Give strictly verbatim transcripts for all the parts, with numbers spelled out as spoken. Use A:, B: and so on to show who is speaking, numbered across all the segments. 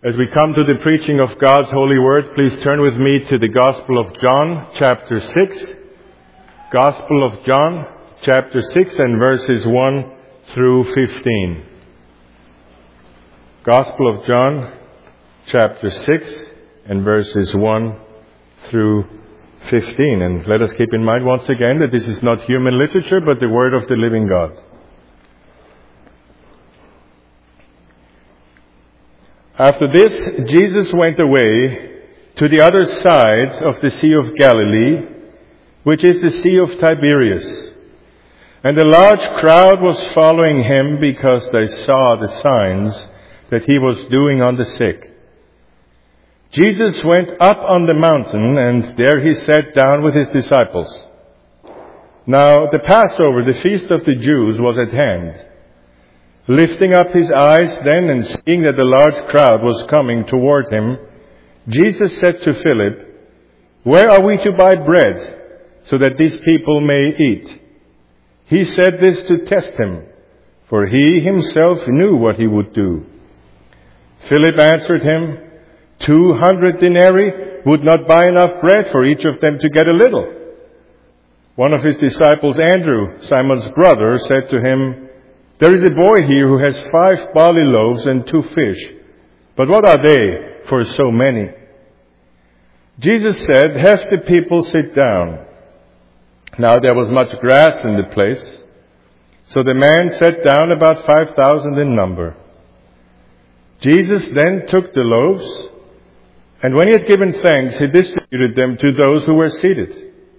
A: As we come to the preaching of God's holy word, please turn with me to the Gospel of John, chapter six. Gospel of John, chapter six, and verses one through fifteen. Gospel of John, chapter six, and verses one through fifteen. And let us keep in mind once again that this is not human literature, but the word of the living God. After this, Jesus went away to the other side of the Sea of Galilee, which is the Sea of Tiberias. And a large crowd was following him because they saw the signs that he was doing on the sick. Jesus went up on the mountain, and there he sat down with his disciples. Now the Passover, the feast of the Jews, was at hand. Lifting up his eyes then and seeing that a large crowd was coming toward him, Jesus said to Philip, "Where are we to buy bread so that these people may eat?" He said this to test him, for he himself knew what he would do. Philip answered him, Two hundred denarii would not buy enough bread for each of them to get a little." One of his disciples, Andrew, Simon's brother, said to him, "There is a boy here who has five barley loaves and two fish. But what are they for so many?" Jesus said, "Have the people sit down." Now there was much grass in the place, so the man sat down, about five thousand in number. Jesus then took the loaves, and when he had given thanks, he distributed them to those who were seated.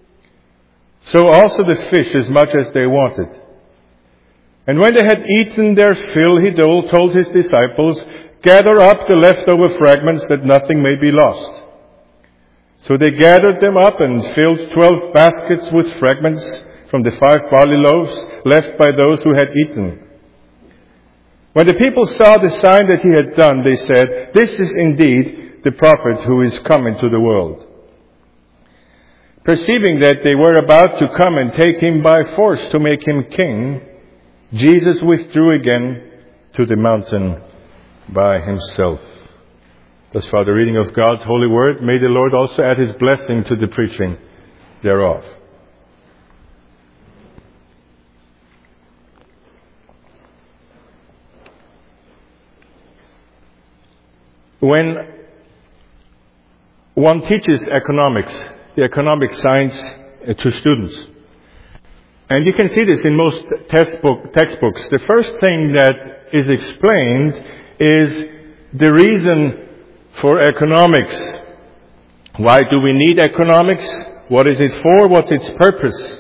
A: So also the fish, as much as they wanted. And when they had eaten their fill, he told his disciples, "Gather up the leftover fragments, that nothing may be lost." So they gathered them up and filled twelve baskets with fragments from the five barley loaves left by those who had eaten. When the people saw the sign that he had done, they said, "This is indeed the prophet who is come into the world." Perceiving that they were about to come and take him by force to make him king, Jesus withdrew again to the mountain by himself. Thus far the reading of God's holy word. May the Lord also add his blessing to the preaching thereof. When one teaches economics, the economic science, uh, to students, and you can see this in most textbook, textbooks, the first thing that is explained is the reason for economics. Why do we need economics? What is it for? What's its purpose?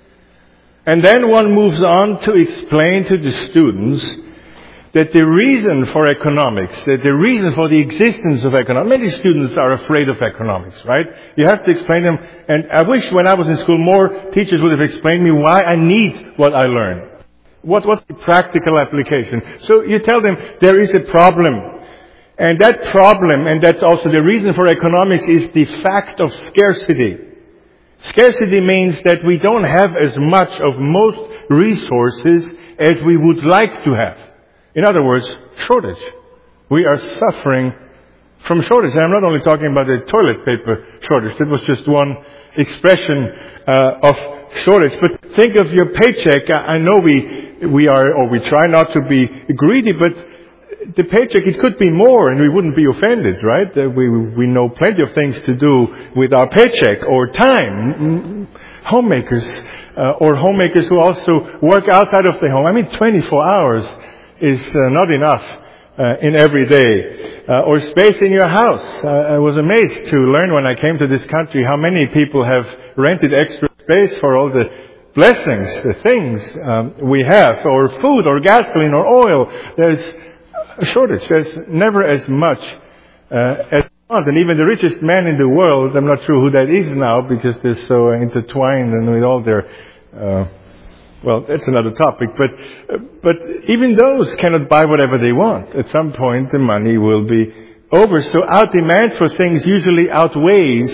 A: And then one moves on to explain to the students that the reason for economics, that the reason for the existence of economics, many students are afraid of economics, right? You have to explain them, and I wish when I was in school more teachers would have explained me why I need what I learn. What, what's the practical application? So you tell them there is a problem. And that problem, and that's also the reason for economics, is the fact of scarcity. Scarcity means that we don't have as much of most resources as we would like to have. In other words, shortage. We are suffering from shortage. And I'm not only talking about the toilet paper shortage. That was just one expression uh, of shortage. But think of your paycheck. I know we we are, or we try not to be greedy, but the paycheck, it could be more and we wouldn't be offended, right? Uh, we we know plenty of things to do with our paycheck or time. Homemakers uh, or homemakers who also work outside of the home. I mean, twenty-four hours is uh, not enough uh, in every day. Uh, or space in your house. Uh, I was amazed to learn when I came to this country how many people have rented extra space for all the blessings, the things um, we have, or food, or gasoline, or oil. There's a shortage. There's never as much uh, as want. And even the richest man in the world, I'm not sure who that is now because they're so intertwined and with all their... Uh, Well, that's another topic, but uh, but even those cannot buy whatever they want. At some point, the money will be over. So our demand for things usually outweighs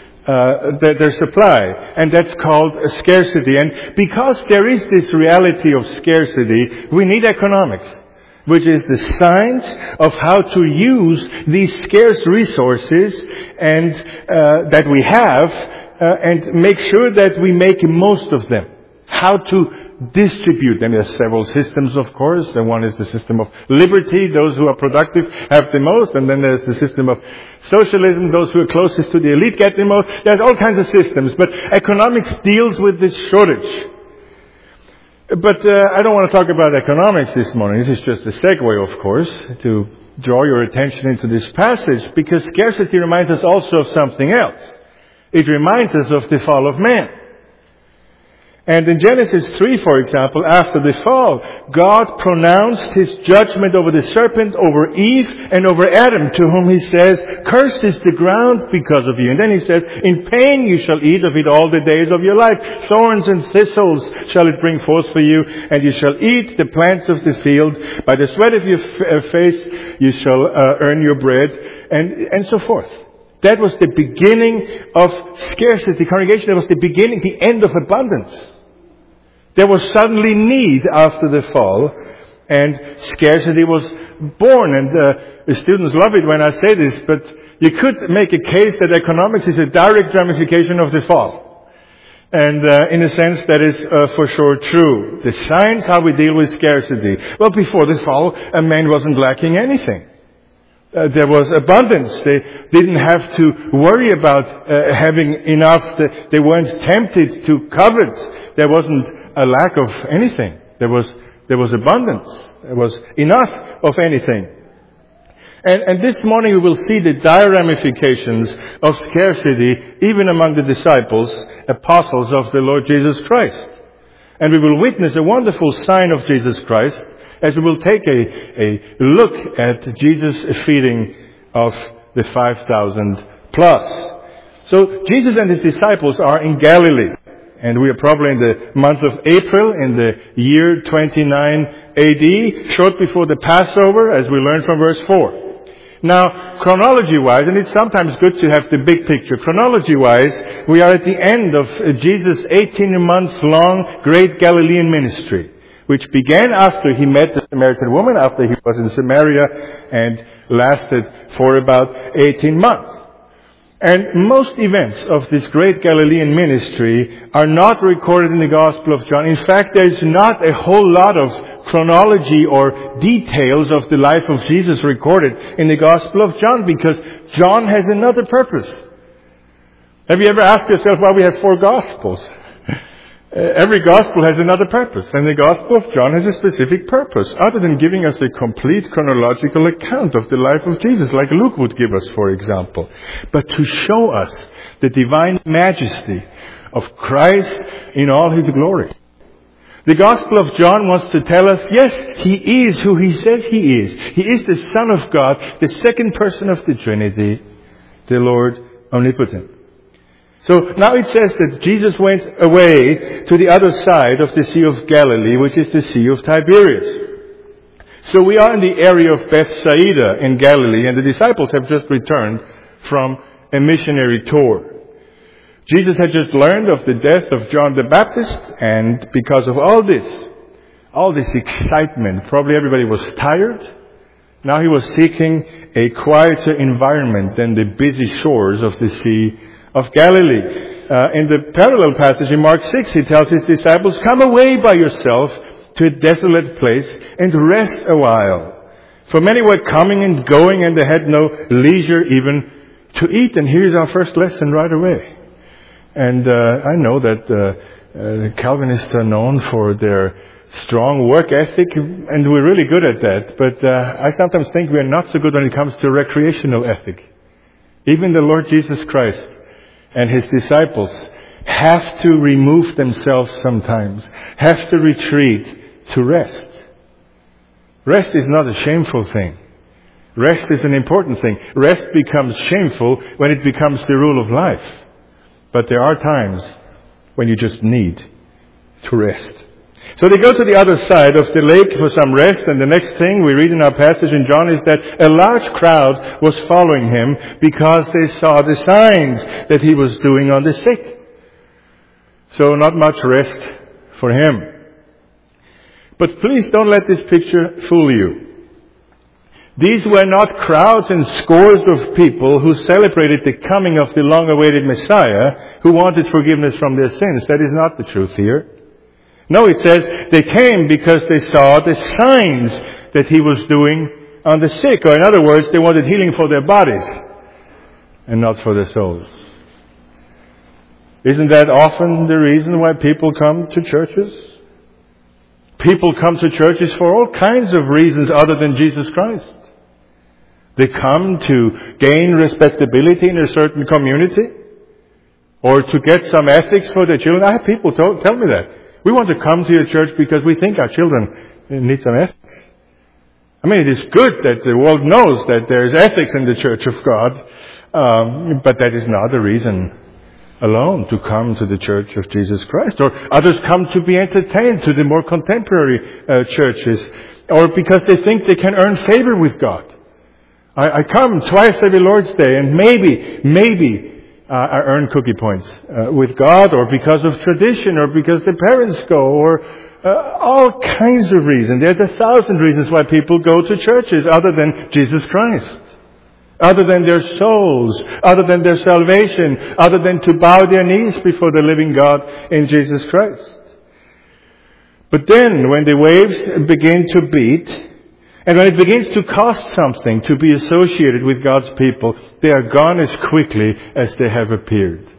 A: uh, the, their supply, and that's called a scarcity. And because there is this reality of scarcity, we need economics. which is the science of how to use these scarce resources and uh, that we have uh, and make sure that we make most of them. How to distribute them. There are several systems, of course. And one is the system of liberty. Those who are productive have the most. And then there's the system of socialism. Those who are closest to the elite get the most. There's all kinds of systems. But economics deals with this shortage. But uh, I don't want to talk about economics this morning. This is just a segue, of course, to draw your attention into this passage, because scarcity reminds us also of something else. It reminds us of the fall of man. And in Genesis three, for example, after the fall, God pronounced His judgment over the serpent, over Eve, and over Adam, to whom He says, "Cursed is the ground because of you." And then He says, "In pain you shall eat of it all the days of your life. Thorns and thistles shall it bring forth for you, and you shall eat the plants of the field. By the sweat of your f- face you shall uh, earn your bread," and, and so forth. That was the beginning of scarcity. Congregation, that was the beginning, the end of abundance. There was suddenly need after the fall, and scarcity was born. And uh, the students love it when I say this, but you could make a case that economics is a direct ramification of the fall. And uh, in a sense, that is uh, for sure true. The science, how we deal with scarcity. Well, before the fall, a man wasn't lacking anything. Uh, there was abundance. They didn't have to worry about uh, having enough. They weren't tempted to covet. There wasn't a lack of anything. There was there was abundance. There was enough of anything. And, and this morning we will see the dire ramifications of scarcity even among the disciples, apostles of the Lord Jesus Christ. And we will witness a wonderful sign of Jesus Christ as we will take a, a look at Jesus' feeding of the five thousand plus. So Jesus and His disciples are in Galilee. And we are probably in the month of April in the year twenty-nine A D, short before the Passover, as we learn from verse four. Now, chronology-wise, and it's sometimes good to have the big picture, chronology-wise, we are at the end of Jesus' eighteen-month-long great Galilean ministry, which began after He met the Samaritan woman, after He was in Samaria, and lasted for about eighteen months. And most events of this great Galilean ministry are not recorded in the Gospel of John. In fact, there is not a whole lot of chronology or details of the life of Jesus recorded in the Gospel of John, because John has another purpose. Have you ever asked yourself why we have four Gospels? Every Gospel has another purpose, and the Gospel of John has a specific purpose, other than giving us a complete chronological account of the life of Jesus, like Luke would give us, for example, but to show us the divine majesty of Christ in all His glory. The Gospel of John wants to tell us, yes, He is who He says He is. He is the Son of God, the second person of the Trinity, the Lord omnipotent. So now it says that Jesus went away to the other side of the Sea of Galilee, which is the Sea of Tiberias. So we are in the area of Bethsaida in Galilee, and the disciples have just returned from a missionary tour. Jesus had just learned of the death of John the Baptist, and because of all this, all this excitement, probably everybody was tired. Now He was seeking a quieter environment than the busy shores of the Sea of Galilee. Uh, in the parallel passage in Mark six, He tells His disciples, "Come away by yourself to a desolate place and rest a while." For many were coming and going, and they had no leisure even to eat. And here's our first lesson right away. And uh, I know that uh, uh, the Calvinists are known for their strong work ethic, and we're really good at that. But uh, I sometimes think we're not so good when it comes to recreational ethic. Even the Lord Jesus Christ and His disciples have to remove themselves sometimes, have to retreat to rest. Rest is not a shameful thing. Rest is an important thing. Rest becomes shameful when it becomes the rule of life. But there are times when you just need to rest. So they go to the other side of the lake for some rest, and the next thing we read in our passage in John is that a large crowd was following Him because they saw the signs that He was doing on the sick. So not much rest for Him. But please don't let this picture fool you. These were not crowds and scores of people who celebrated the coming of the long-awaited Messiah who wanted forgiveness from their sins. That is not the truth here. No, it says they came because they saw the signs that he was doing on the sick. Or in other words, they wanted healing for their bodies and not for their souls. Isn't that often the reason why people come to churches? People come to churches for all kinds of reasons other than Jesus Christ. They come to gain respectability in a certain community, or to get some ethics for their children. I have people tell, tell me that. We want to come to your church because we think our children need some ethics. I mean, it is good that the world knows that there is ethics in the Church of God, um, but that is not a reason alone to come to the Church of Jesus Christ. Or others come to be entertained to the more contemporary uh, churches, or because they think they can earn favor with God. I, I come twice every Lord's Day, and maybe, maybe uh, I earn cookie points uh, with God, or because of tradition, or because the parents go, or uh, all kinds of reasons. There's a thousand reasons why people go to churches other than Jesus Christ. Other than their souls, other than their salvation, other than to bow their knees before the living God in Jesus Christ. But then, when the waves begin to beat, and when it begins to cost something to be associated with God's people, they are gone as quickly as they have appeared.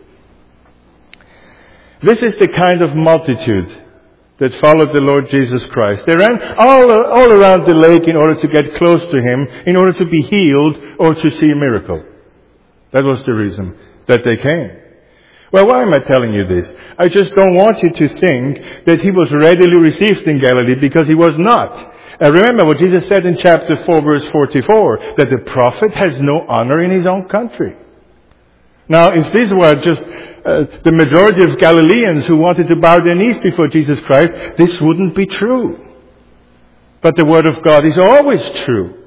A: This is the kind of multitude that followed the Lord Jesus Christ. They ran all, all around the lake in order to get close to Him, in order to be healed or to see a miracle. That was the reason that they came. Well, why am I telling you this? I just don't want you to think that He was readily received in Galilee, because He was not. Uh, remember what Jesus said in chapter four, verse forty-four, that the prophet has no honor in his own country. Now, if these were just uh, the majority of Galileans who wanted to bow their knees before Jesus Christ, this wouldn't be true. But the Word of God is always true.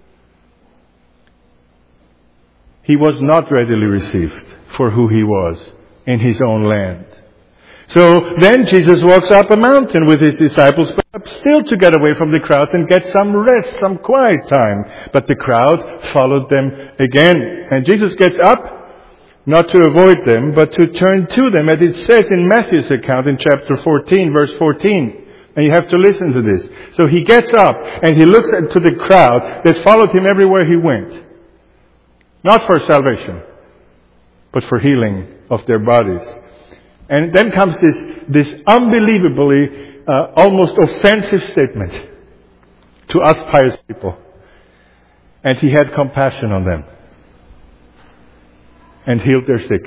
A: He was not readily received for who He was in His own land. So then Jesus walks up a mountain with His disciples, but still to get away from the crowds and get some rest, some quiet time. But the crowd followed them again. And Jesus gets up, not to avoid them, but to turn to them, as it says in Matthew's account in chapter fourteen, verse fourteen. And you have to listen to this. So He gets up and He looks to the crowd that followed Him everywhere He went. Not for salvation, but for healing of their bodies. And then comes this, this unbelievably, uh, almost offensive statement to us pious people. And He had compassion on them and healed their sick.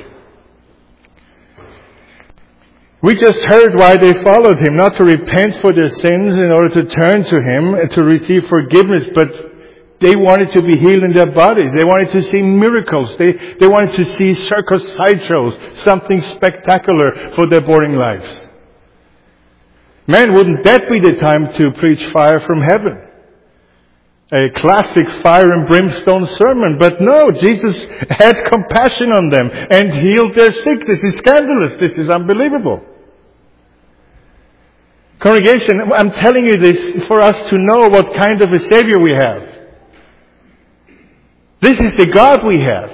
A: We just heard why they followed Him, not to repent for their sins in order to turn to Him and to receive forgiveness, but they wanted to be healed in their bodies. They wanted to see miracles. They, they wanted to see circus sideshows, something spectacular for their boring lives. Man, wouldn't that be the time to preach fire from heaven? A classic fire and brimstone sermon. But no, Jesus had compassion on them and healed their sick. This is scandalous. This is unbelievable. Congregation, I'm telling you this for us to know what kind of a Savior we have. This is the God we have.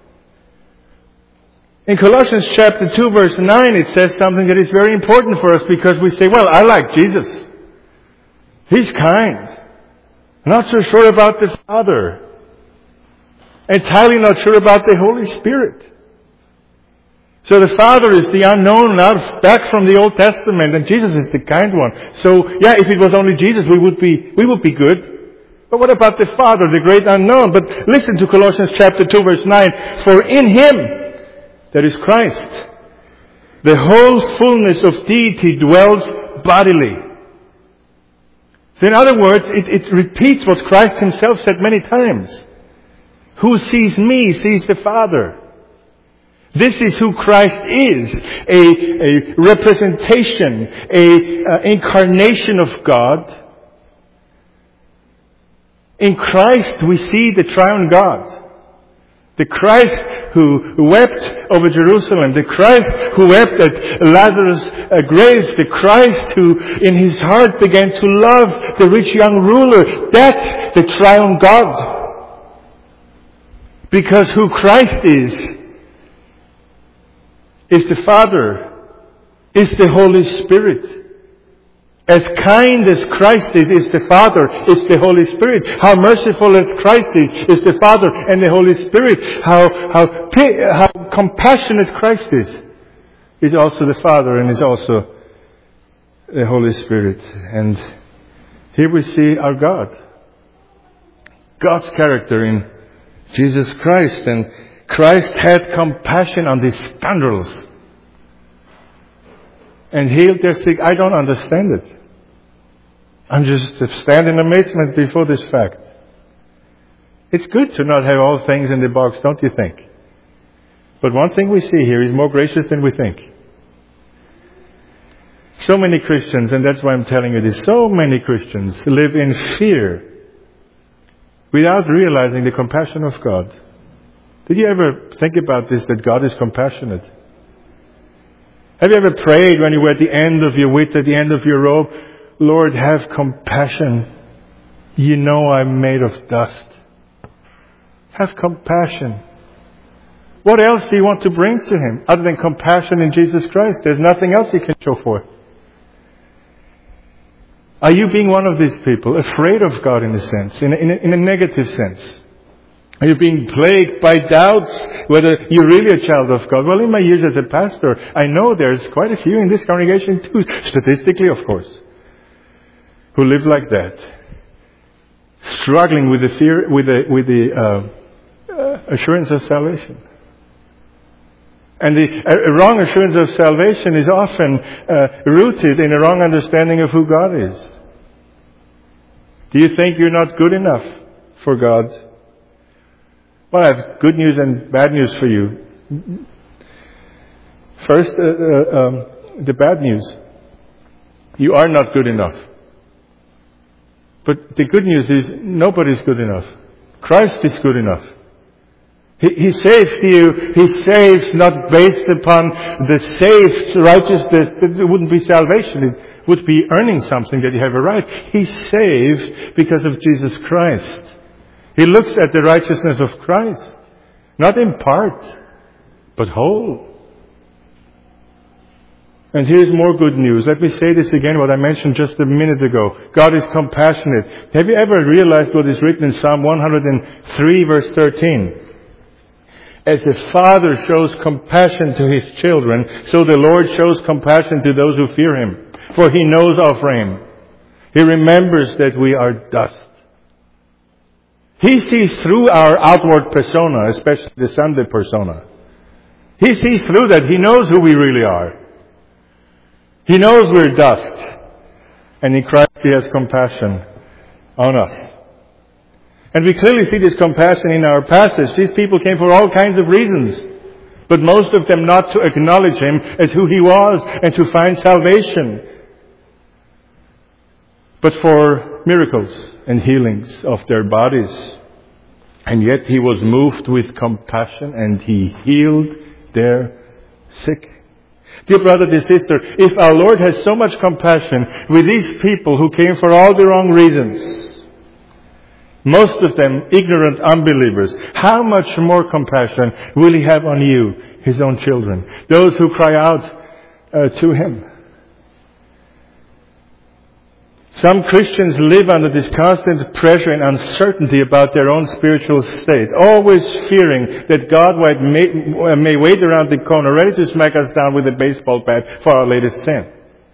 A: In Colossians chapter two, verse nine, it says something that is very important for us, because we say, well, I like Jesus. He's kind. Not so sure about the Father. Entirely not sure about the Holy Spirit. So the Father is the unknown, out back from the Old Testament, and Jesus is the kind one. So, yeah, if it was only Jesus, we would be, we would be good. But what about the Father, the great unknown? But listen to Colossians chapter two, verse nine. For in Him, that is Christ, the whole fullness of deity dwells bodily. So in other words, it, it repeats what Christ Himself said many times. Who sees me sees the Father. This is who Christ is. A, a representation, a uh, incarnation of God. In Christ we see the triune God. The Christ who wept over Jerusalem. The Christ who wept at Lazarus' grave. The Christ who in his heart began to love the rich young ruler. That's the triune God. Because who Christ is, is the Father, is the Holy Spirit. As kind as Christ is, is the Father, is the Holy Spirit. How merciful as Christ is, is the Father and the Holy Spirit. How, how, how compassionate Christ is, is also the Father and is also the Holy Spirit. And here we see our God. God's character in Jesus Christ. And Christ had compassion on these scoundrels and healed their sick. I don't understand it. I'm just stand in amazement before this fact. It's good to not have all things in the box, don't you think? But one thing we see here is more gracious than we think. So many Christians, and that's why I'm telling you this, so many Christians live in fear without realizing the compassion of God. Did you ever think about this, that God is compassionate? Have you ever prayed when you were at the end of your wits, at the end of your rope, Lord, have compassion. You know I'm made of dust. Have compassion. What else do you want to bring to Him other than compassion in Jesus Christ? There's nothing else you can show for. Are you being one of these people, afraid of God in a sense, in a, in a, in a negative sense? Are you being plagued by doubts whether you're really a child of God? Well, in my years as a pastor, I know there's quite a few in this congregation too, statistically of course, who live like that, struggling with the fear, with the with the uh, uh, assurance of salvation. And the uh, wrong assurance of salvation is often uh, rooted in a wrong understanding of who God is. Do you think you're not good enough for God? Well, I have good news and bad news for you. First, uh, uh, um, the bad news. You are not good enough. But the good news is nobody's good enough. Christ is good enough. He, he saves you. He saves not based upon the saved righteousness. It wouldn't be salvation. It would be earning something that you have a right. He's saved because of Jesus Christ. He looks at the righteousness of Christ, not in part, but whole. And here's more good news. Let me say this again, what I mentioned just a minute ago. God is compassionate. Have you ever realized what is written in Psalm one hundred three, verse thirteen? As a father shows compassion to his children, so the Lord shows compassion to those who fear Him. For He knows our frame. He remembers that we are dust. He sees through our outward persona, especially the Sunday persona. He sees through that. He knows who we really are. He knows we're dust. And in Christ He has compassion on us. And we clearly see this compassion in our passage. These people came for all kinds of reasons. But most of them not to acknowledge Him as who He was and to find salvation. But for miracles and healings of their bodies. And yet He was moved with compassion and He healed their sick. Dear brother, dear sister, if our Lord has so much compassion with these people who came for all the wrong reasons, most of them ignorant unbelievers, how much more compassion will He have on you, His own children, those who cry out uh, to Him? Some Christians live under this constant pressure and uncertainty about their own spiritual state, always fearing that God may, may wait around the corner, ready to smack us down with a baseball bat for our latest sin.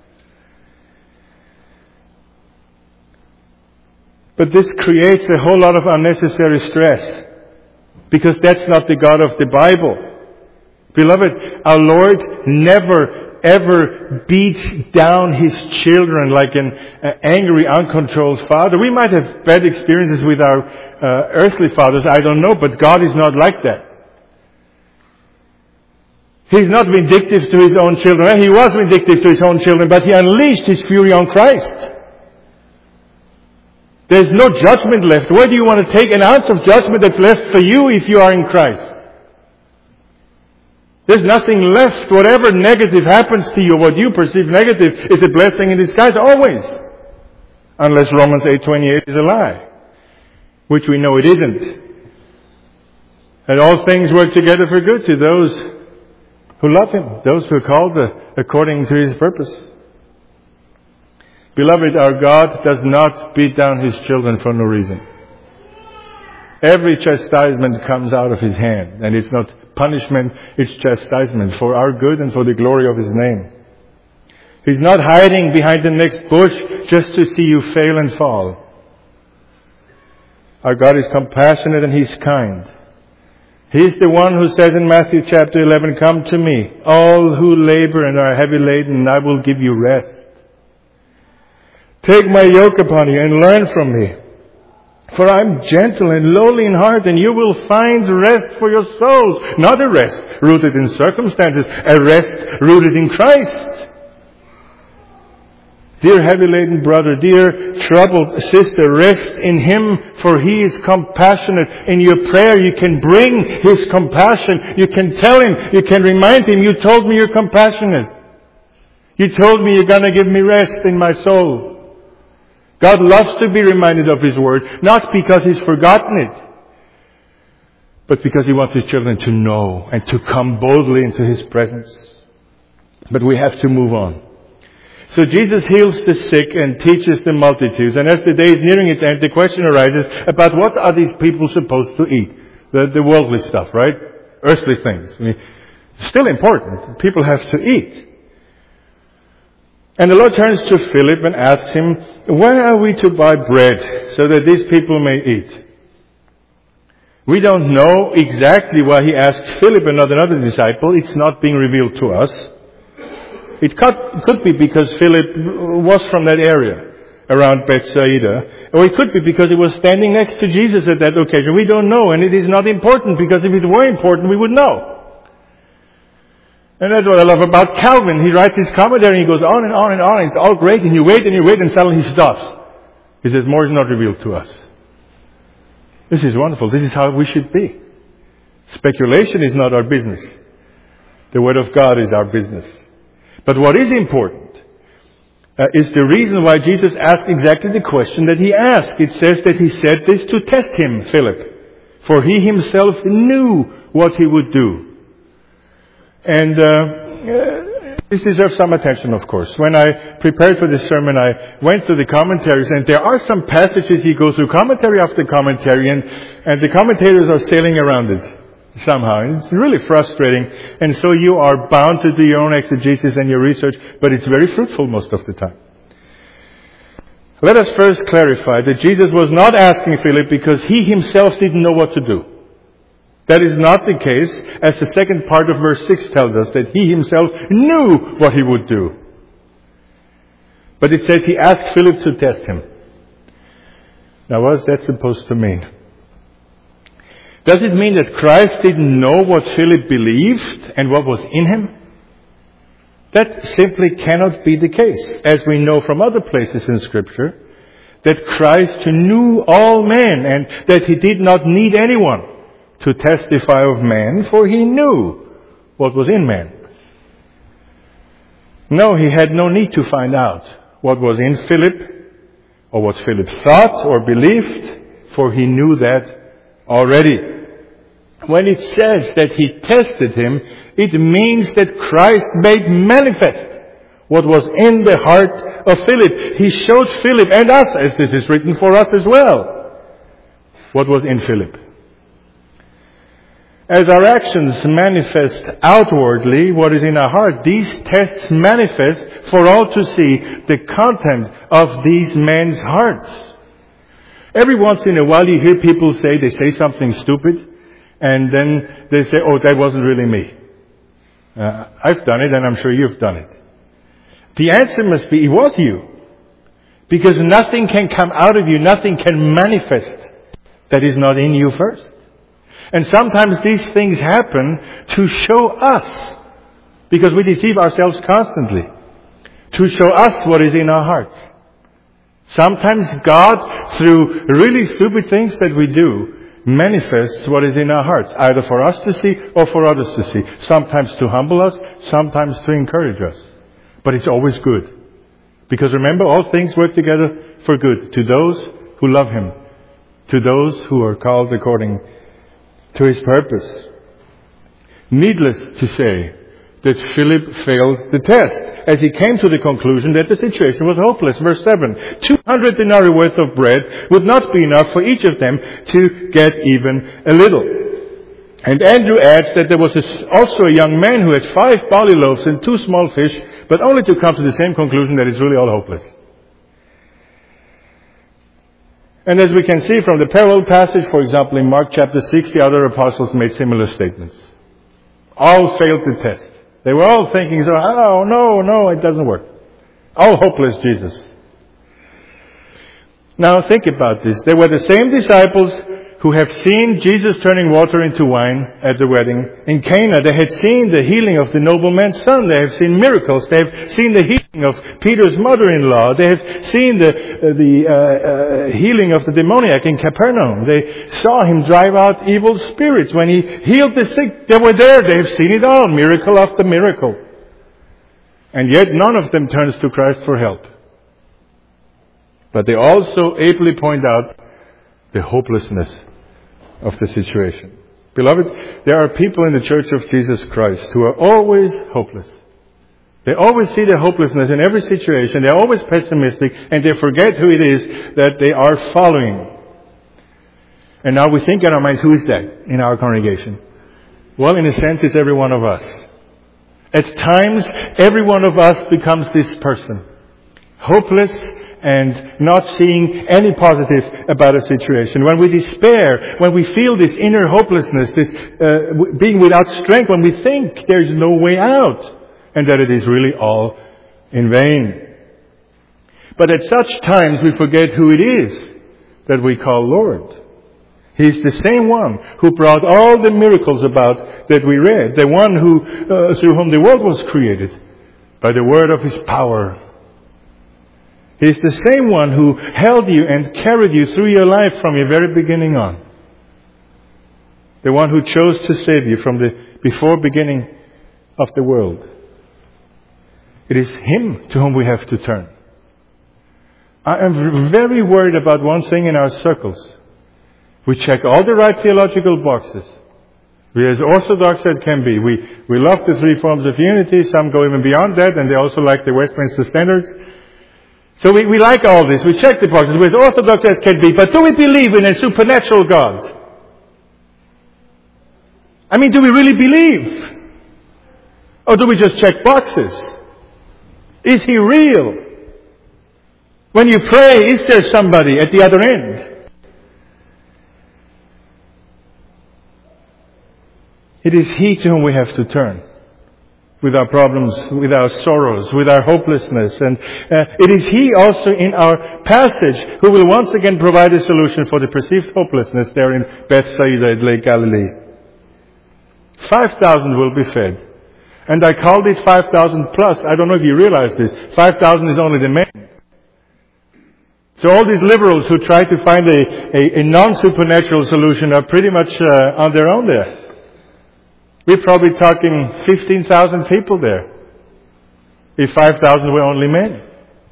A: But this creates a whole lot of unnecessary stress, because that's not the God of the Bible. Beloved, our Lord never ever beats down His children like an uh, angry, uncontrolled father. We might have bad experiences with our uh, earthly fathers, I don't know, but God is not like that. He's not vindictive to His own children. He was vindictive to His own children, but He unleashed His fury on Christ. There's no judgment left. Where do you want to take an ounce of judgment that's left for you if you are in Christ? There's nothing left. Whatever negative happens to you, what you perceive negative, is a blessing in disguise, always. Unless Romans eight twenty-eight is a lie, which we know it isn't. And all things work together for good to those who love Him, those who are called according to His purpose. Beloved, our God does not beat down His children for no reason. Every chastisement comes out of His hand, and it's not punishment, it's chastisement for our good and for the glory of His name. He's not hiding behind the next bush just to see you fail and fall. Our God is compassionate and He's kind. He's the one who says in Matthew chapter eleven, "Come to me, all who labor and are heavy laden, and I will give you rest. Take my yoke upon you and learn from me. For I'm gentle and lowly in heart, and you will find rest for your souls." Not a rest rooted in circumstances, a rest rooted in Christ. Dear heavy-laden brother, dear troubled sister, rest in Him, for He is compassionate. In your prayer, you can bring His compassion. You can tell Him, you can remind Him, "You told me you're compassionate. You told me you're going to give me rest in my soul." God loves to be reminded of His Word, not because He's forgotten it, but because He wants His children to know and to come boldly into His presence. But we have to move on. So Jesus heals the sick and teaches the multitudes. And as the day is nearing its end, the question arises about what are these people supposed to eat? The, the worldly stuff, right? Earthly things. I mean, still important. People have to eat. And the Lord turns to Philip and asks him, "Where are we to buy bread so that these people may eat?" We don't know exactly why He asked Philip and not another disciple. It's not being revealed to us. It could, could be because Philip was from that area around Bethsaida. Or it could be because he was standing next to Jesus at that occasion. We don't know, and it is not important, because if it were important, we would know. And that's what I love about Calvin. He writes his commentary and he goes on and on and on. It's all great, and you wait and you wait, and suddenly he stops. He says, "More is not revealed to us." This is wonderful. This is how we should be. Speculation is not our business. The Word of God is our business. But what is important uh, is the reason why Jesus asked exactly the question that He asked. It says that He said this to test him, Philip, for He Himself knew what He would do. And uh, uh, this deserves some attention, of course. When I prepared for this sermon, I went through the commentaries, and there are some passages you go through commentary after commentary, and, and the commentators are sailing around it somehow. And it's really frustrating. And so you are bound to do your own exegesis and your research, but it's very fruitful most of the time. Let us first clarify that Jesus was not asking Philip because He Himself didn't know what to do. That is not the case, as the second part of verse six tells us, that He Himself knew what He would do. But it says He asked Philip to test Him. Now, what is that supposed to mean? Does it mean that Christ didn't know what Philip believed and what was in him? That simply cannot be the case, as we know from other places in Scripture, that Christ knew all men and that He did not need anyone to testify of man, for He knew what was in man. No, He had no need to find out what was in Philip or what Philip thought or believed, for He knew that already. When it says that He tested him, it means that Christ made manifest what was in the heart of Philip. He showed Philip and us, as this is written for us as well, what was in Philip. As our actions manifest outwardly what is in our heart, these tests manifest for all to see the content of these men's hearts. Every once in a while you hear people say, they say something stupid, and then they say, "Oh, that wasn't really me. Uh, I've done it, and I'm sure you've done it." The answer must be, it was you. Because nothing can come out of you, nothing can manifest that is not in you first. And sometimes these things happen to show us, because we deceive ourselves constantly, to show us what is in our hearts. Sometimes God, through really stupid things that we do, manifests what is in our hearts, either for us to see or for others to see. Sometimes to humble us, sometimes to encourage us. But it's always good. Because remember, all things work together for good to those who love Him, to those who are called according to His purpose. Needless to say that Philip failed the test, as he came to the conclusion that the situation was hopeless. Verse seven, two hundred denarii worth of bread would not be enough for each of them to get even a little. And Andrew adds that there was also a young man who had five barley loaves and two small fish, but only to come to the same conclusion that it's really all hopeless. And as we can see from the parallel passage, for example, in Mark chapter six, the other apostles made similar statements. All failed the test. They were all thinking, so, oh, no, no, it doesn't work. All hopeless, Jesus. Now think about this. They were the same disciples who have seen Jesus turning water into wine at the wedding in Cana. They had seen the healing of the nobleman's son. They have seen miracles. They have seen the healing of Peter's mother-in-law. They have seen the, uh, the uh, uh, healing of the demoniac in Capernaum. They saw him drive out evil spirits when he healed the sick. They were there. They have seen it all, miracle after miracle. And yet none of them turns to Christ for help. But they also ably point out the hopelessness of the situation. Beloved, there are people in the Church of Jesus Christ who are always hopeless. They always see the hopelessness in every situation. They're always pessimistic, and they forget who it is that they are following. And now we think in our minds, who is that in our congregation? Well, in a sense, it's every one of us. At times, every one of us becomes this person. Hopeless and not seeing any positive about a situation. When we despair, when we feel this inner hopelessness, this uh, being without strength, when we think there is no way out, and that it is really all in vain. But at such times we forget who it is that we call Lord. He is the same one who brought all the miracles about that we read, the one who uh, through whom the world was created, by the word of His power. He is the same one who held you and carried you through your life from your very beginning on. The one who chose to save you from the before beginning of the world. It is Him to whom we have to turn. I am very worried about one thing in our circles. We check all the right theological boxes. We are as orthodox as can be. We, we love the three forms of unity. Some go even beyond that, and they also like the Westminster Standards. So we, we like all this. We check the boxes. We're as orthodox as can be. But do we believe in a supernatural God? I mean, do we really believe? Or do we just check boxes? Is He real? When you pray, is there somebody at the other end? It is He to whom we have to turn. With our problems, with our sorrows, with our hopelessness. And uh, it is He also in our passage who will once again provide a solution for the perceived hopelessness there in Bethsaida at Lake Galilee. Five thousand will be fed. And I called it five thousand plus. I don't know if you realize this. Five thousand is only the men. So all these liberals who try to find a, a, a non-supernatural solution are pretty much uh, on their own there. We're probably talking fifteen thousand people there. If five thousand were only men.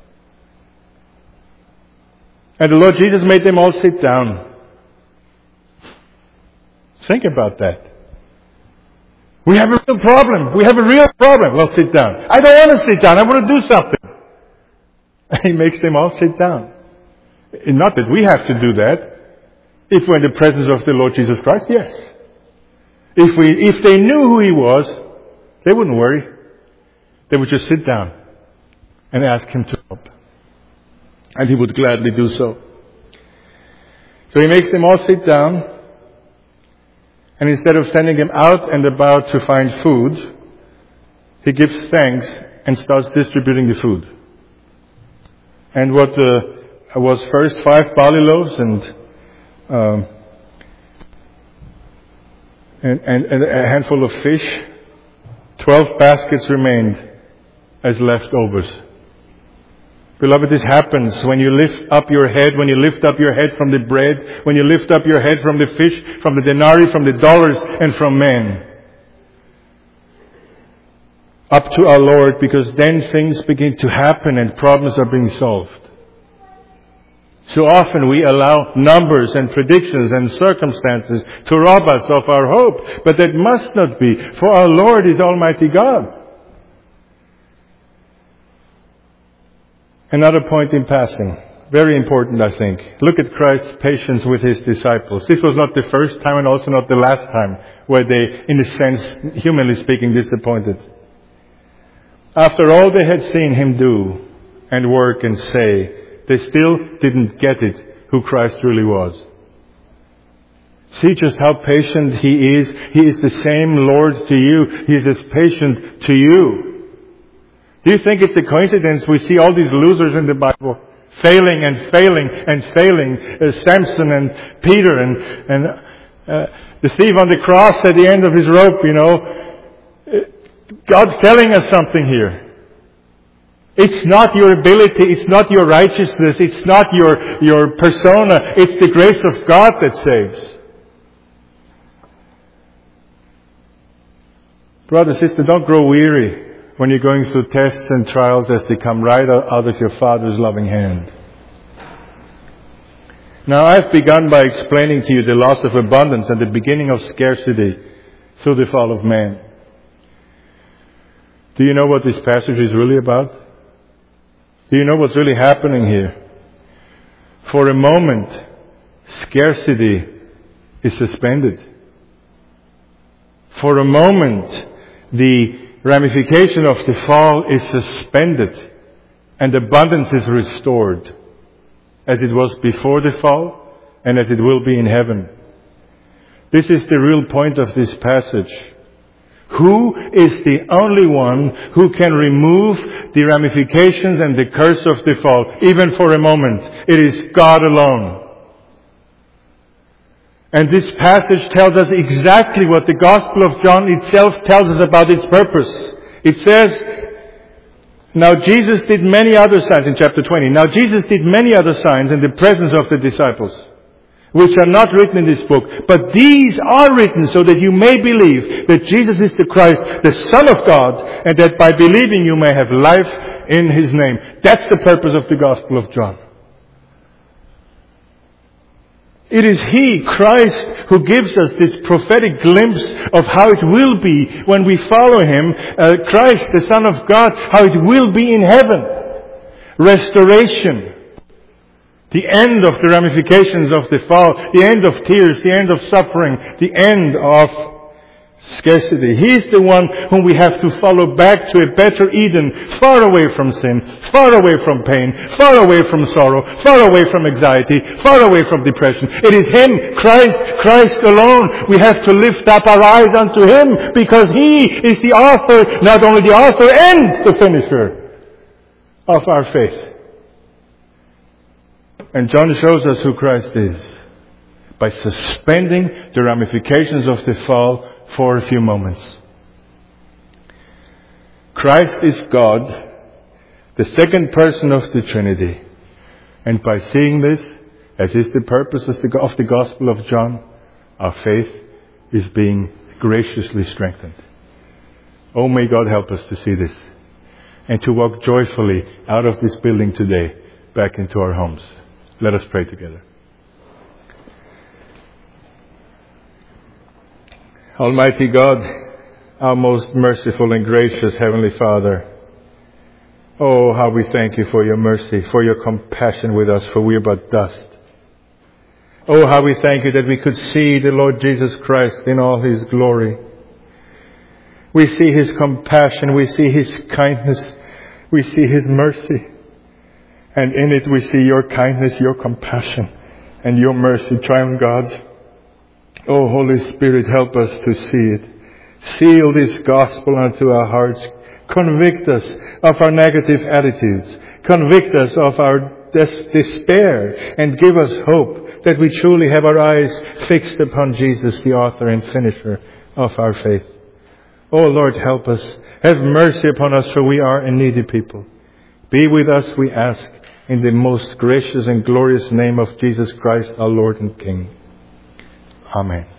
A: And the Lord Jesus made them all sit down. Think about that. We have a real problem. We have a real problem. Well, sit down. I don't want to sit down. I want to do something. And He makes them all sit down. Not that we have to do that. If we're in the presence of the Lord Jesus Christ, yes. If we, if they knew who He was, they wouldn't worry. They would just sit down and ask Him to help. And He would gladly do so. So He makes them all sit down. And instead of sending them out and about to find food, He gives thanks and starts distributing the food. And what uh, was first five barley loaves and um, And, and, and a handful of fish, twelve baskets remained as leftovers Beloved, this happens when you lift up your head, when you lift up your head from the bread, when you lift up your head from the fish, from the denarii, from the dollars, and from men. Up to our Lord, because then things begin to happen and problems are being solved. So often we allow numbers and predictions and circumstances to rob us of our hope. But that must not be, for our Lord is Almighty God. Another point in passing, very important I think. Look at Christ's patience with His disciples. This was not the first time and also not the last time where they, in a sense, humanly speaking, disappointed. After all they had seen Him do and work and say, they still didn't get it, who Christ really was. See just how patient He is. He is the same Lord to you. He is as patient to you. Do you think it's a coincidence we see all these losers in the Bible failing and failing and failing? Uh, Samson and Peter and, and uh, the thief on the cross at the end of his rope, you know. God's telling us something here. It's not your ability, it's not your righteousness, it's not your, your persona, it's the grace of God that saves. Brother, sister, don't grow weary when you're going through tests and trials as they come right out of your Father's loving hand. Now, I've begun by explaining to you the loss of abundance and the beginning of scarcity through the fall of man. Do you know what this passage is really about? Do you know what's really happening here? For a moment, scarcity is suspended. For a moment, the ramification of the fall is suspended and abundance is restored as it was before the fall and as it will be in heaven. This is the real point of this passage. Who is the only one who can remove the ramifications and the curse of the fall, even for a moment? It is God alone. And this passage tells us exactly what the Gospel of John itself tells us about its purpose. It says, now Jesus did many other signs in chapter twenty. Now Jesus did many other signs in the presence of the disciples, which are not written in this book. But these are written so that you may believe that Jesus is the Christ, the Son of God, and that by believing you may have life in His name. That's the purpose of the Gospel of John. It is He, Christ, who gives us this prophetic glimpse of how it will be when we follow Him, uh, Christ, the Son of God, how it will be in heaven. Restoration. The end of the ramifications of the fall, the end of tears, the end of suffering, the end of scarcity. He is the one whom we have to follow back to a better Eden, far away from sin, far away from pain, far away from sorrow, far away from anxiety, far away from depression. It is Him, Christ, Christ alone. We have to lift up our eyes unto Him because He is the author, not only the author and the finisher of our faith. And John shows us who Christ is by suspending the ramifications of the fall for a few moments. Christ is God, the second person of the Trinity. And by seeing this, as is the purpose of the, of the Gospel of John, our faith is being graciously strengthened. Oh, may God help us to see this and to walk joyfully out of this building today back into our homes. Let us pray together. Almighty God, our most merciful and gracious Heavenly Father, oh, how we thank You for Your mercy, for Your compassion with us, for we are but dust. Oh, how we thank You that we could see the Lord Jesus Christ in all His glory. We see His compassion, we see His kindness, we see His mercy. And in it we see Your kindness, Your compassion, and Your mercy triumph, God. Oh, Holy Spirit, help us to see it. Seal this gospel unto our hearts. Convict us of our negative attitudes. Convict us of our des- despair. And give us hope that we truly have our eyes fixed upon Jesus, the author and finisher of our faith. Oh, Lord, help us. Have mercy upon us, for we are a needy people. Be with us, we ask, in the most gracious and glorious name of Jesus Christ, our Lord and King. Amen.